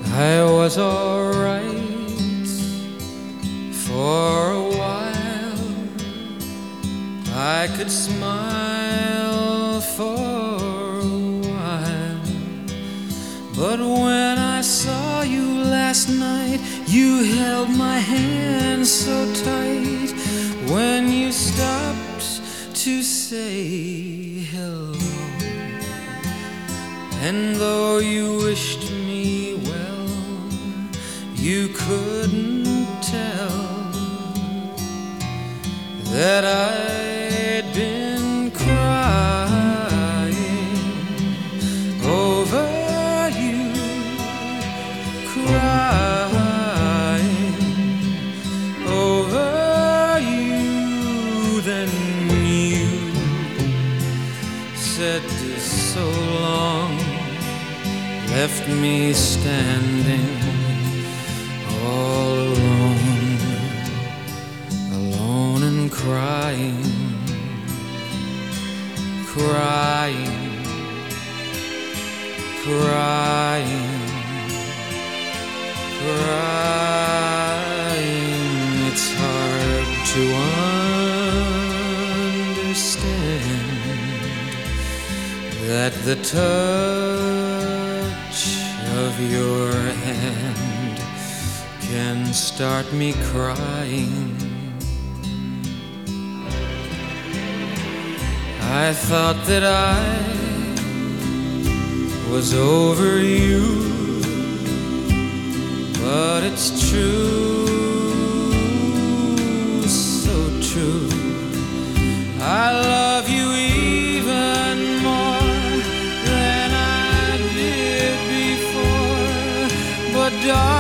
I was alright for a while. I could smile for a while. But when I saw you last night, you held my hand so tight. When you stopped to say hello, and though you wished me well, you couldn't tell that I'd been crying over you, crying over you. Then you said so long, left me standing all alone, alone and crying, crying, crying, crying. It's hard to understand that the touch of your hand can start me crying. I thought that I was over you, but it's true, so true. I love you even more than I did before, but darling,